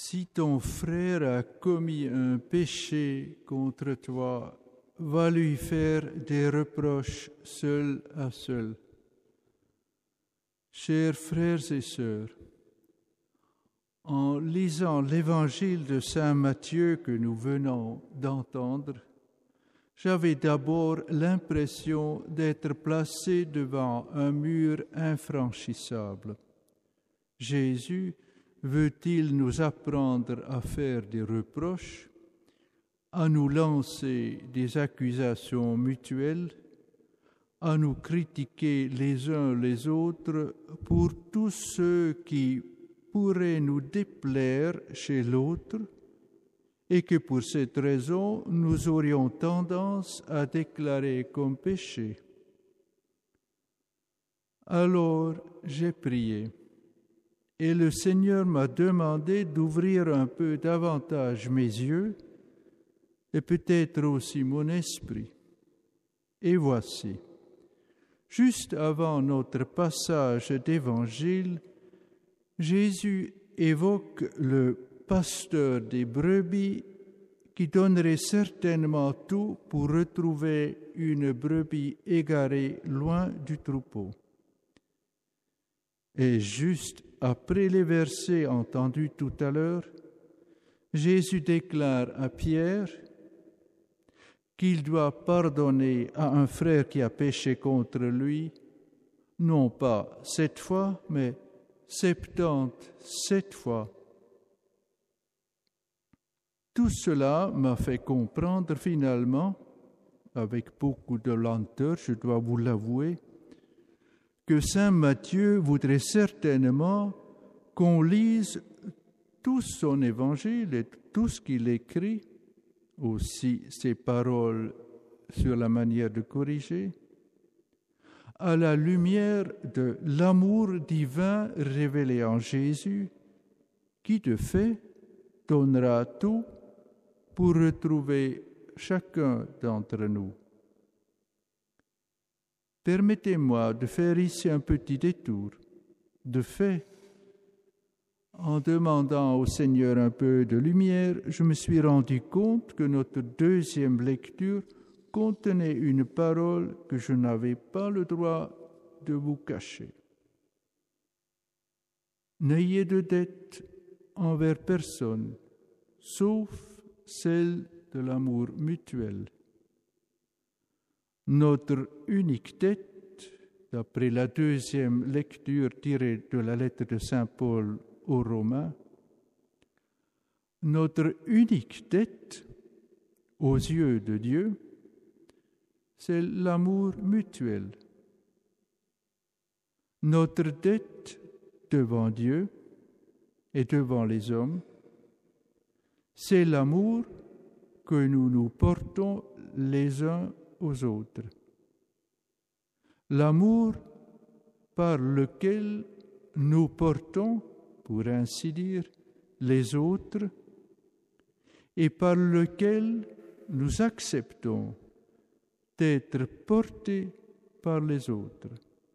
Si ton frère a commis un péché contre toi, va lui faire des reproches seul à seul. Chers frères et sœurs, en lisant l'évangile de Saint Matthieu que nous venons d'entendre, j'avais d'abord l'impression d'être placé devant un mur infranchissable. Jésus veut-il nous apprendre à faire des reproches, à nous lancer des accusations mutuelles, à nous critiquer les uns les autres pour tous ceux qui pourraient nous déplaire chez l'autre et que pour cette raison nous aurions tendance à déclarer comme péché. Alors j'ai prié et le Seigneur m'a demandé d'ouvrir un peu davantage mes yeux et peut-être aussi mon esprit. Et voici, juste avant notre passage d'évangile, Jésus évoque le pasteur des brebis qui donnerait certainement tout pour retrouver une brebis égarée loin du troupeau. Et juste après les versets entendus tout à l'heure, Jésus déclare à Pierre qu'il doit pardonner à un frère qui a péché contre lui, non pas 7 fois, mais 77 fois. Tout cela m'a fait comprendre finalement, avec beaucoup de lenteur, je dois vous l'avouer, que saint Matthieu voudrait certainement qu'on lise tout son évangile et tout ce qu'il écrit, aussi ses paroles sur la manière de corriger, à la lumière de l'amour divin révélé en Jésus, qui de fait donnera tout pour retrouver chacun d'entre nous. Permettez-moi de faire ici un petit détour. De fait, en demandant au Seigneur un peu de lumière, je me suis rendu compte que notre deuxième lecture contenait une parole que je n'avais pas le droit de vous cacher. N'ayez de dette envers personne, sauf celle de l'amour mutuel. Notre unique dette, d'après la deuxième lecture tirée de la lettre de saint Paul aux Romains, notre unique dette aux yeux de Dieu, c'est l'amour mutuel. Notre dette devant Dieu et devant les hommes, c'est l'amour que nous nous portons les uns aux autres. L'amour par lequel nous portons, pour ainsi dire, les autres et par lequel nous acceptons d'être portés par les autres.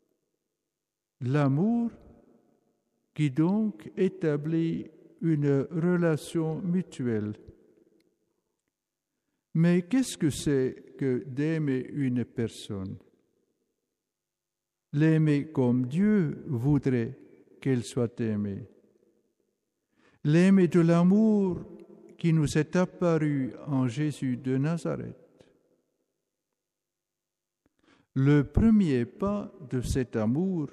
L'amour qui donc établit une relation mutuelle. Mais qu'est-ce que c'est que d'aimer une personne? L'aimer comme Dieu voudrait qu'elle soit aimée. L'aimer de l'amour qui nous est apparu en Jésus de Nazareth. Le premier pas de cet amour,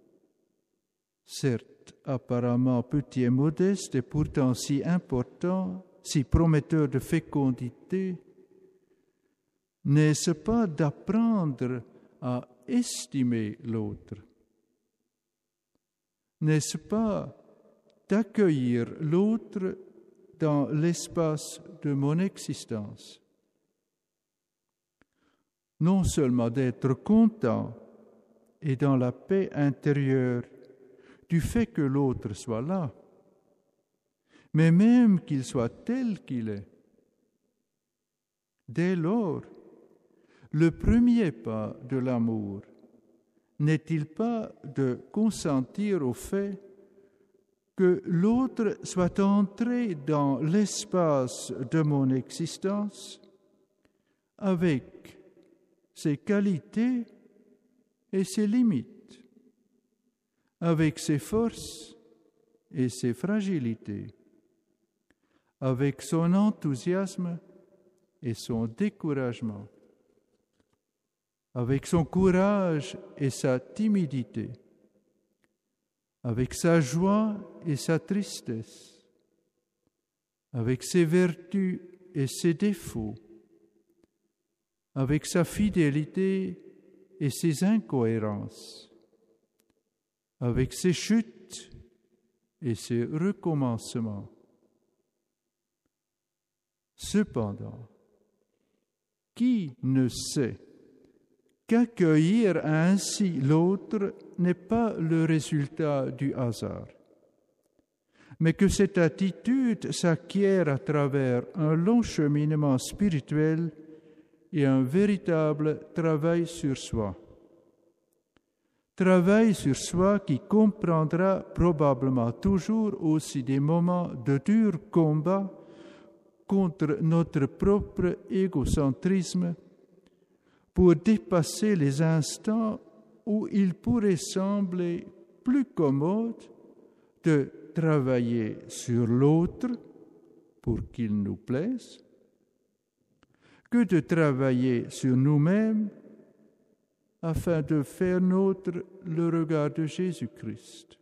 certes apparemment petit et modeste et pourtant si important, si prometteur de fécondité, n'est-ce pas d'apprendre à estimer l'autre? N'est-ce pas d'accueillir l'autre dans l'espace de mon existence? Non seulement d'être content et dans la paix intérieure du fait que l'autre soit là, mais même qu'il soit tel qu'il est. Dès lors, le premier pas de l'amour n'est-il pas de consentir au fait que l'autre soit entré dans l'espace de mon existence avec ses qualités et ses limites, avec ses forces et ses fragilités, avec son enthousiasme et son découragement, avec son courage et sa timidité, avec sa joie et sa tristesse, avec ses vertus et ses défauts, avec sa fidélité et ses incohérences, avec ses chutes et ses recommencements. Cependant, qui ne sait qu'accueillir ainsi l'autre n'est pas le résultat du hasard, mais que cette attitude s'acquiert à travers un long cheminement spirituel et un véritable travail sur soi. Travail sur soi qui comprendra probablement toujours aussi des moments de dur combat contre notre propre égocentrisme pour dépasser les instants où il pourrait sembler plus commode de travailler sur l'autre pour qu'il nous plaise que de travailler sur nous-mêmes afin de faire nôtre le regard de Jésus-Christ.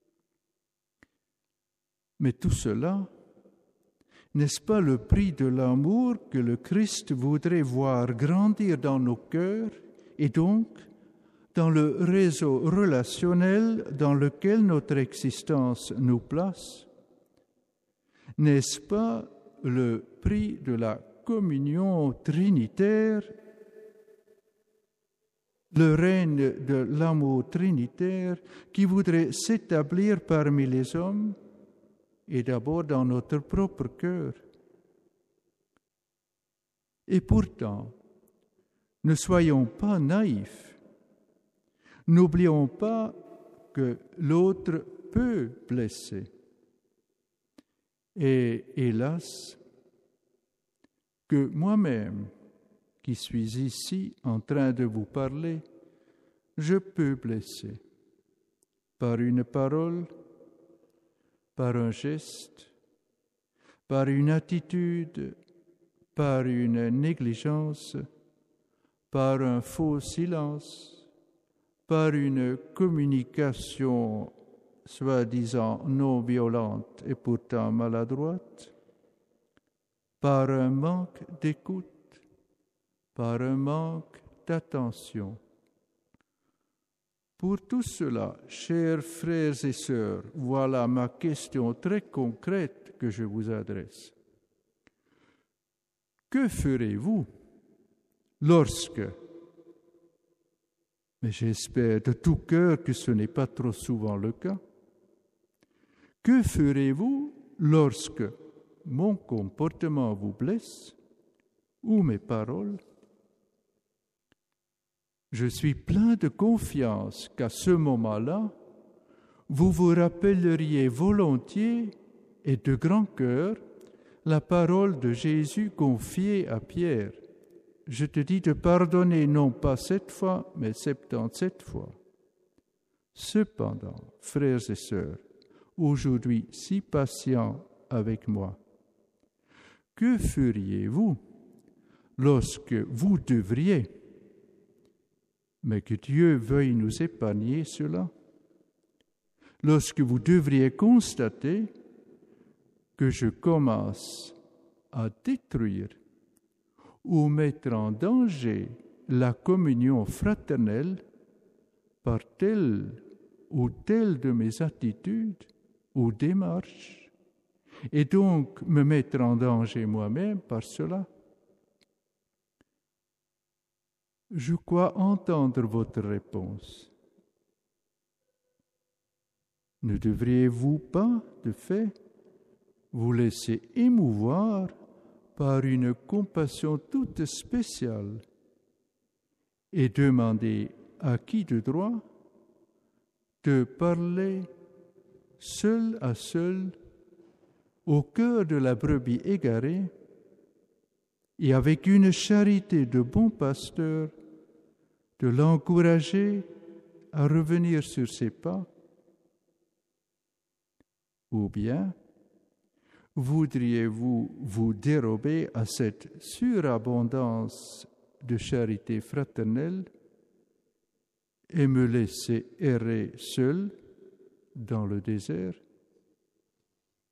Mais tout cela, n'est-ce pas le prix de l'amour que le Christ voudrait voir grandir dans nos cœurs et donc dans le réseau relationnel dans lequel notre existence nous place? N'est-ce pas le prix de la communion trinitaire, le règne de l'amour trinitaire qui voudrait s'établir parmi les hommes et d'abord dans notre propre cœur? Et pourtant, ne soyons pas naïfs. N'oublions pas que l'autre peut blesser. Et hélas, que moi-même, qui suis ici en train de vous parler, je peux blesser par une parole, par un geste, par une attitude, par une négligence, par un faux silence, par une communication soi-disant non violente et pourtant maladroite, par un manque d'écoute, par un manque d'attention. Pour tout cela, chers frères et sœurs, voilà ma question très concrète que je vous adresse. Que ferez-vous lorsque, mais j'espère de tout cœur que ce n'est pas trop souvent le cas, que ferez-vous lorsque mon comportement vous blesse ou mes paroles? Je suis plein de confiance qu'à ce moment-là, vous vous rappelleriez volontiers et de grand cœur la parole de Jésus confiée à Pierre. Je te dis de pardonner non pas 7 fois, mais 77 fois. Cependant, frères et sœurs, aujourd'hui si patients avec moi, que feriez-vous lorsque vous devriez, mais que Dieu veuille nous épargner cela, lorsque vous devriez constater que je commence à détruire ou mettre en danger la communion fraternelle par telle ou telle de mes attitudes ou démarches, et donc me mettre en danger moi-même par cela? Je crois entendre votre réponse. Ne devriez-vous pas, de fait, vous laisser émouvoir par une compassion toute spéciale et demander à qui de droit de parler seul à seul, au cœur de la brebis égarée, et avec une charité de bon pasteur, de l'encourager à revenir sur ses pas? Ou bien, voudriez-vous vous dérober à cette surabondance de charité fraternelle et me laisser errer seul dans le désert?